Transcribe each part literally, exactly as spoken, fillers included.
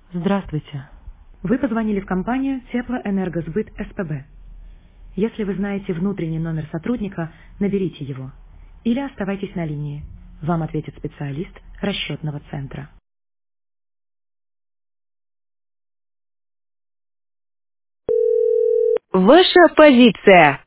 Здравствуйте. Вы позвонили в компанию Теплоэнергосбыт СПБ. Если вы знаете внутренний номер сотрудника, наберите его. Или оставайтесь на линии. Вам ответит специалист расчетного центра. Ваша позиция.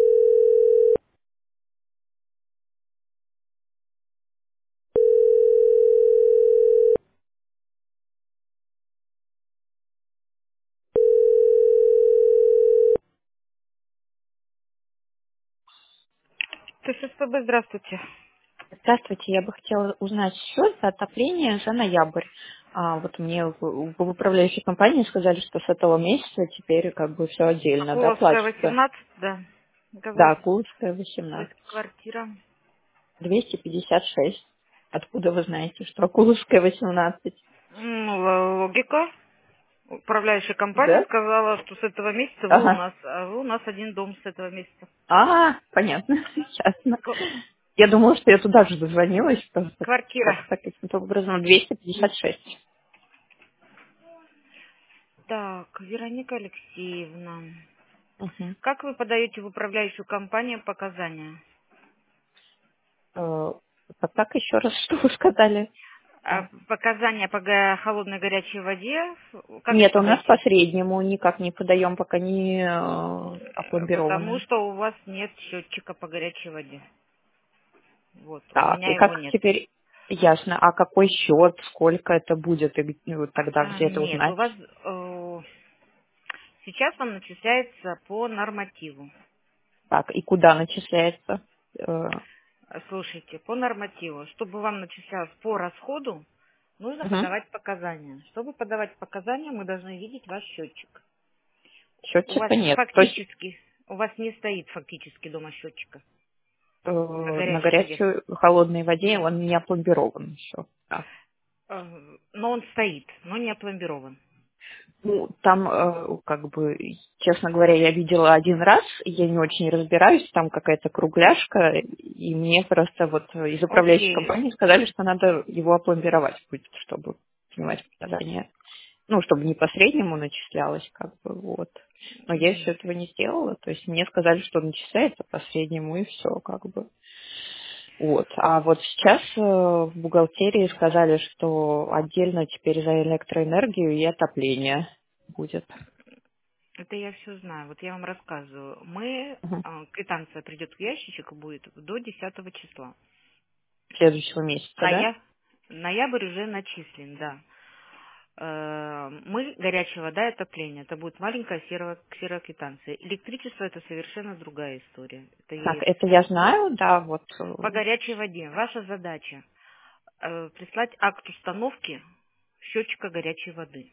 Т С С П Б, здравствуйте. Здравствуйте, я бы хотела узнать счет за отопление за ноябрь. А, вот мне в, в управляющей компании сказали, что с этого месяца теперь как бы все отдельно, да, Акуловская, платится. восемнадцать, да. Да, Какой Курская, будет восемнадцать. квартира? двести пятьдесят шесть. Откуда вы знаете, что Акуловская восемнадцать? Ну, л- логика. Управляющая компания Да? сказала, что с этого месяца вы у Ага. нас, а вы у нас один дом с этого месяца. А, понятно, ясно. К- Я думала, что я туда же дозвонилась, просто Квартира. как-то каким-то образом двести пятьдесят шесть. Так, Вероника Алексеевна. Угу. Как вы подаете в управляющую компанию показания? Э, так, так, еще раз, что вы сказали? А показания по га- холодной горячей воде, как вы Нет, у нас по подаете? среднему никак не подаем, пока не э, Э, Потому опломбированные. что у вас нет счетчика по горячей воде. Вот, у Так, меня и его как нет. теперь ясно, а какой счет, сколько это будет, и г- ну, вот тогда А, где это Нет, у узнать? вас э, сейчас вам начисляется по нормативу. Так, и куда начисляется? Э, Э, Слушайте, по нормативу. Чтобы вам начислялось по расходу, нужно мгм. подавать показания. Чтобы подавать показания, мы должны видеть ваш счетчик. У вас Счетчика нет. То есть фактически, у вас не стоит фактически дома счетчика э, на на горячей воде. горячей холодной воде он не опломбирован еще. Да. Э, Но он стоит, но не опломбирован. Ну, там, э, как бы, честно говоря, я видела один раз, и я не очень разбираюсь, там какая-то кругляшка, и мне просто вот из управляющей Окей. компании сказали, что надо его опломбировать будет, чтобы снимать показания. Ну, чтобы не по среднему начислялось, как бы, вот. Но я еще этого не сделала, то есть мне сказали, что начисляется по среднему, и все, как бы. Вот. А вот сейчас э, в бухгалтерии сказали, что отдельно теперь за электроэнергию и отопление будет. Это я все знаю. Вот я вам рассказываю. Мы, Мгм. э, квитанция придет в ящичек, будет до десятого числа. Следующего месяца, да? Ная- Ноябрь уже начислен, да. Э, Мы, горячая вода и отопление. Это будет маленькая серая, серая квитанция. Электричество это совершенно другая история. Это Так, ЕС. это я знаю, да, вот. По горячей воде ваша задача э, прислать акт установки счетчика горячей воды.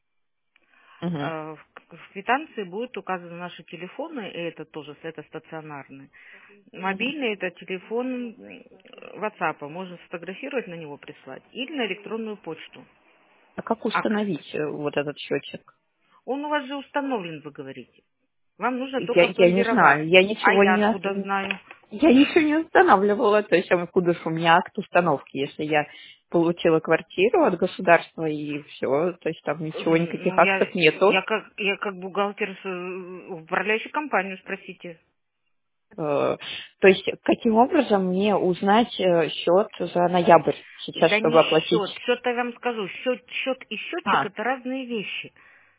Угу. Э, В в квитанции будут указаны наши телефоны, и это тоже это стационарные. Мобильный это телефон м, WhatsApp, можно сфотографировать, на него прислать, или на электронную почту. А как Акт. установить э, вот этот счетчик? Он у вас же установлен, вы говорите. Вам нужно Я, только я не пломбировать. знаю, я А ничего я не, откуда ос- знаю? я ничего не устанавливала, то есть а откуда ж у меня акт установки, если я получила квартиру от государства и все, то есть там ничего, М, никаких Ну, я, актов нету. я, как, я как бухгалтер с, э, управляющей компанию, спросите. Э, То есть каким образом мне узнать э, счет за ноябрь сейчас, Да чтобы не оплатить? счет. Счет я вам скажу. Счет, счет и счетчик А, это разные вещи.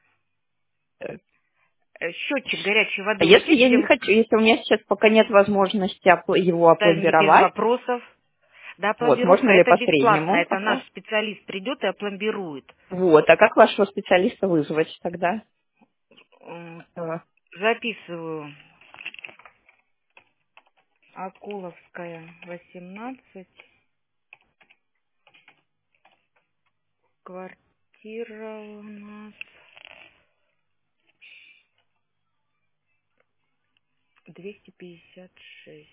э, Э, Счетчик горячей а воды. Вот если я видите, не вы- хочу, если у меня сейчас пока нет возможности опл- его да не без опломбировать, вопросов. Да, вот, пломбировка можно ли это по бесплатно. среднему Это наш пока? специалист придет и опломбирует. Вот, а как вашего специалиста вызвать тогда? М, Э, Записываю. Акуловская, восемнадцать. Квартира у нас двести пятьдесят шесть.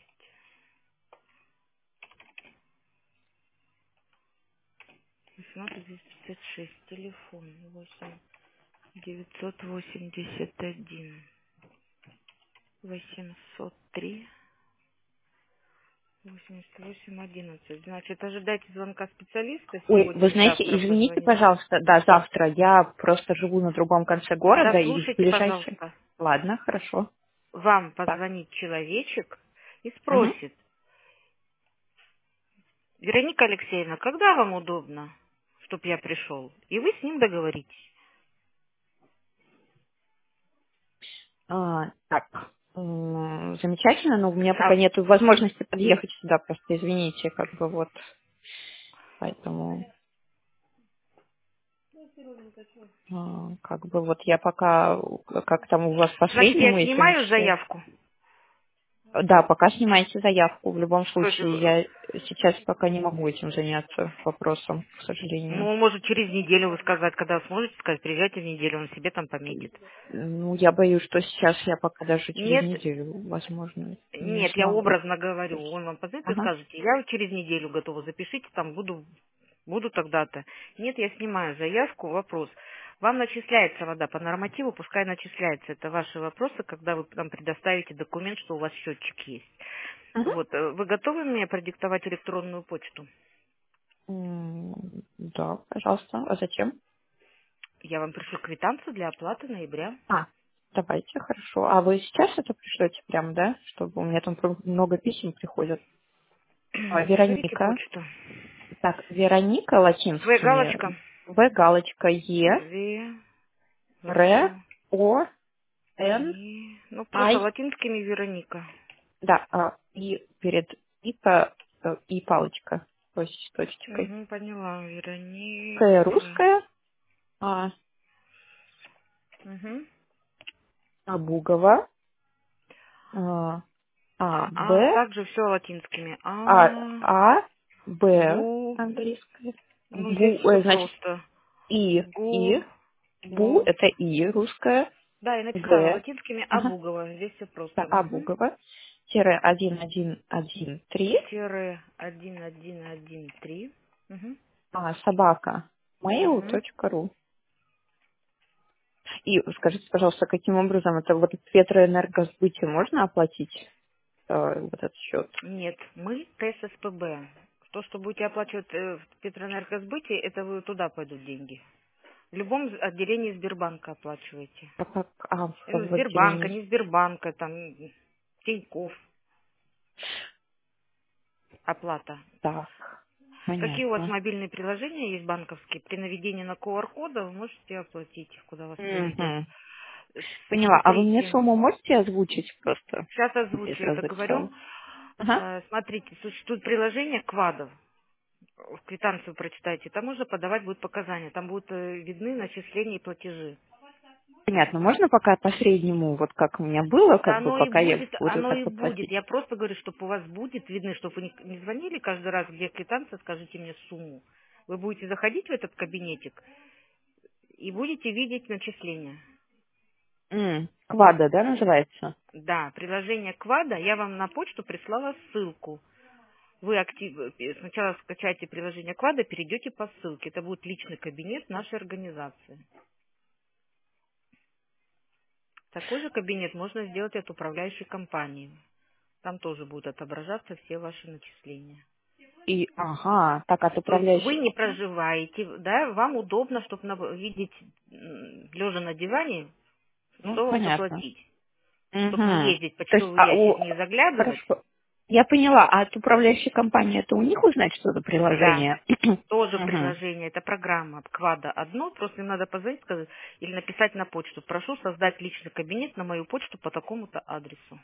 восемнадцать двести пятьдесят шесть. Телефон восемь девятьсот восемьдесят один восемьсот три восемьдесят восемь одиннадцать. Значит, ожидайте звонка специалиста Ой, сегодня вы или знаете, завтра извините, позвонит. пожалуйста, да, завтра. Я просто живу на другом конце города Тогда и в слушайте, ближайший... пожалуйста. Ладно, хорошо. Вам Так. позвонит человечек и Угу. спросит: Вероника Алексеевна, когда вам удобно, чтобы я пришел? И вы с ним договоритесь. А, так, м, замечательно, но у меня пока А, нет возможности подъехать сюда, просто извините, как бы вот, поэтому, а, как бы вот я пока, как там у вас значит, я последнему, если снимаю начисляю. заявку. Да, пока снимайте заявку, в любом То есть, случае, э, я сейчас пока не могу этим заняться вопросом, к сожалению. ну, может, через неделю вы сказать, когда сможете сказать, приезжайте в неделю, он себе там пометит. Ну, я боюсь, что сейчас я пока даже через Нет, неделю, возможно, не нет, я смогу. образно То говорю. есть, Он вам позвонит и ага. скажете: я через неделю готова, запишите, там буду, буду тогда-то. Нет, я снимаю заявку, вопрос. Вам начисляется вода по нормативу, пускай начисляется. Это ваши вопросы, когда вы нам предоставите документ, что у вас счетчик есть. Мгм. Вот, э, вы готовы мне продиктовать электронную почту? М, Да, пожалуйста. А зачем? Я вам пришлю квитанцию для оплаты ноября. А, давайте, хорошо. А вы сейчас это пришлете прям, да? Чтобы у меня там про- много писем приходят. А, Говорите Вероника. почту. Так, Вероника В латинскими. галочка. В галочка Е, В. Р, В. О, Н, И. Ну, просто Ай. латинскими Вероника. Да, а, и перед и, по, э, и палочка. То есть с точечкой. Угу, поняла. К Вероника. русская, А, Угу. Абугова, а, А, А Б, также все латинскими. А, А. А, Б Бу. английская. Ну, здесь Бу, все э, значит, просто. И, Гу. И, Бу, Бу. это И, русская, Да, я написала Г, латинскими ага, Абугова. Здесь все да, просто. Угу. Абугова, тире один, один, один, три, Тире один один один три. Угу. а, собака, mail Угу. точка ру. И скажите, пожалуйста, каким образом это вот в Петроэнергосбыте можно оплатить э, вот этот счет? Нет, мы ТССПБ. То, что будете оплачивать э, в Петроэнергосбыте, это вы туда пойдут деньги. В любом з- отделении Сбербанка оплачиваете. А как, а, в, Э, в Сбербанка, отделении? не Сбербанка, там, Тинькофф, оплата. Так, Какие у вас понятно. мобильные приложения есть банковские? При наведении на ку ар-кода вы можете оплатить, куда вас приведет. Мгм. Э, Поняла. А вы мне Смотрите, сумму можете озвучить просто? сейчас Без озвучу это, говорю. разрыва? Ага. Э, Смотрите, существует приложение Квадов. В квитанцию прочитайте, там можно подавать будут показания, там будут э, видны начисления и платежи. Понятно. Можно пока по среднему, вот как у меня было, Да как бы оно и пока я будет, буду оно так и будет. оплатить? Я просто говорю, чтобы у вас будет видно, чтобы вы не, не звонили каждый раз, где квитанция, скажите мне сумму. Вы будете заходить в этот кабинетик и будете видеть начисления. М, Квада, да, называется? Да, приложение Квада, я вам на почту прислала ссылку. Вы актив... э, сначала скачайте приложение Квада, перейдете по ссылке. Это будет личный кабинет нашей организации. Такой же кабинет можно сделать от управляющей компании. Там тоже будут отображаться все ваши начисления. И, ага, так, от То есть вы управляющей не компании. проживаете, да, вам удобно, чтобы видеть, м, лежа на диване, Ну, что вам понятно. заплатить. Чтобы не Угу. ездить в То есть, почтовый а ящик, у... не заглядывать. Хорошо. Я поняла. А от управляющей компании это у них узнать что-то Да, приложение? тоже Угу. приложение, это программа Квада одно, просто им надо позвонить, сказать, или написать на почту. Прошу создать личный кабинет на мою почту по такому-то адресу.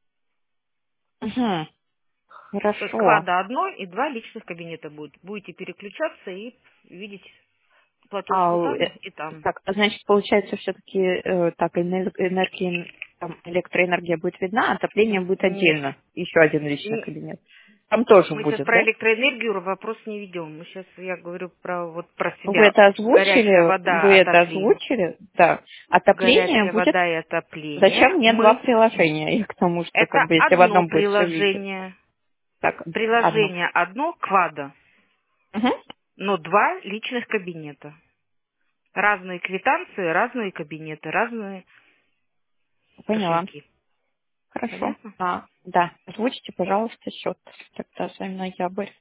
Угу. То есть Хорошо. Квада одно и два личных кабинета будет. Будете переключаться и видеть А, платежку там э, и там. так, а значит, получается, все-таки так, энер- энергия, там, электроэнергия будет видна, а отопление будет Нет. отдельно. Еще один личный Не- кабинет. Там тоже Мы сейчас будет, про да? электроэнергию вопрос не ведем. Мы сейчас, я говорю про вот про Вы себя. это Горячая озвучили? Вы вода, это отопление. озвучили? Да. Отопление Горячая будет... вода и отопление. Зачем мне два Мы приложения? И к тому, что это как бы если в одно одном будет все видеть. приложение. Так, одно. Приложение одно Квада, Угу. но два личных кабинета. Разные квитанции, разные кабинеты, разные Поняла. кошельки. Хорошо. Понятно? А, Да, озвучите, пожалуйста, счет тогда за ноябрь.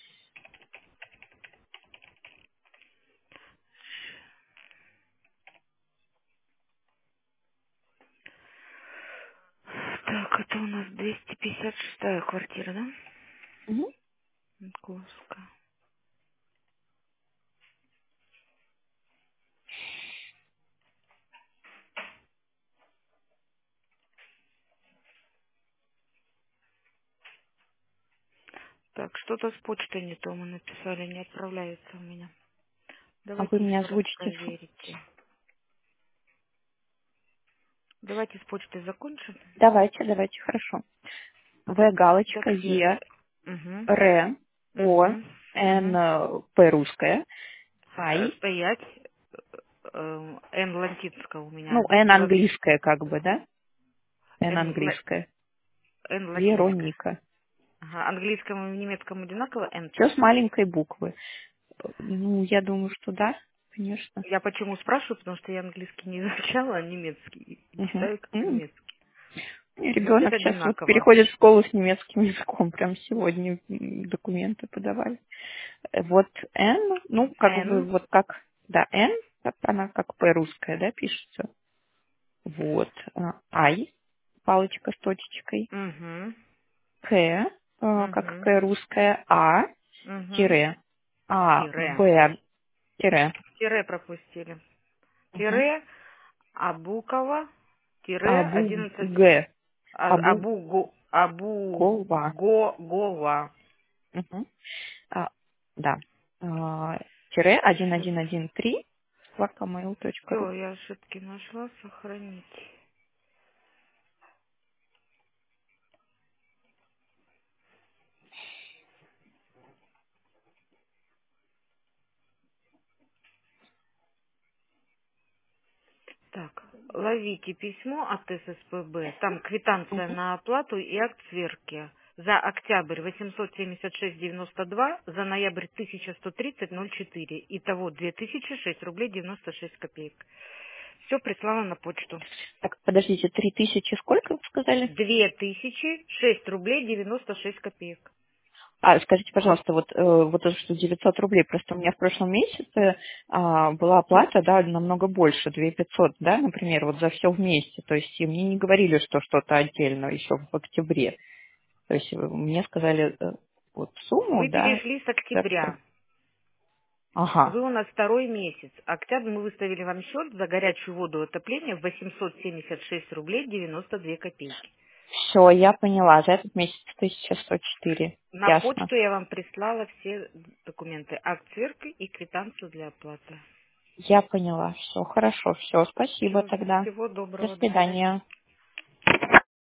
Так, это у нас двести пятьдесят шестая квартира, да? Угу. Московская. Так, что-то с почтой не то мы написали, не отправляется у меня. А вы Давайте мне еще раз озвучите. проверите. Давайте с почтой закончим. Давайте, давайте, хорошо. В галочка, Таксир. Е, Угу. Р, О, Угу. Н, Угу. э, П русская, Ай, Стоять. Э, Н латинская у ну, меня. Н Ла- английская как бы, да? Н Н, ла- английская. Н латинская. Вероника. Ага. Английскому и немецкому одинаково Н. Все с маленькой буквы. Ну, я думаю, что да, конечно. Я почему спрашиваю, потому что я английский не изучала, а немецкий. И Угу. читаю как немецкий. Ребенок Будет сейчас вот одинаково. переходит в школу с немецким языком. Прям сегодня м, документы подавали. Э, Вот Н, ну, как бы, Н. вот как, да, Н, как она как П русская, да, пишется. Вот. а, Ай, палочка с точечкой. Угу. К, э, как Угу. К русская. А, Угу. тире. А, Тире. Б, тире. Тире пропустили. Угу. Тире. Абукова. Тире Абу, одиннадцать. Г. а- Абу, Абу. Го- Абу. Гова. Го. Гова. Угу. А, да. А, тире один один один три собака mail точка ру. Все, я ошибки нашла. Сохранить. Так, ловите письмо от эс эс пэ бэ. Там квитанция Угу. на оплату и акт сверки. За октябрь восемьсот семьдесят шесть девяносто два, за ноябрь тысяча сто тридцать ноль четыре. Итого две тысячи шесть рублей девяносто шесть копеек. Все прислала на почту. Так, подождите, три тысячи сколько вы сказали? Две тысячи шесть рублей девяносто шесть копеек. А, скажите, пожалуйста, вот, э, вот это что девятьсот рублей, просто у меня в прошлом месяце а, была оплата, да, намного больше, две тысячи пятьсот, да, например, вот за все вместе. То есть и мне не говорили, что что-то отдельно еще в октябре. То есть э, мне сказали э, вот сумму, Вы да. перешли с за- октября. Ага. Вы у нас второй месяц. Октябрь мы выставили вам счет за горячую воду и отопление в восемьсот семьдесят шесть рублей девяносто две копейки. Все, я поняла. За этот месяц тысяча сто четыре. На Ясно. почту я вам прислала все документы. Акт сверки и квитанцию для оплаты. Я поняла. Все, хорошо. Все, спасибо Все, тогда. всего До доброго, до свидания. свидания.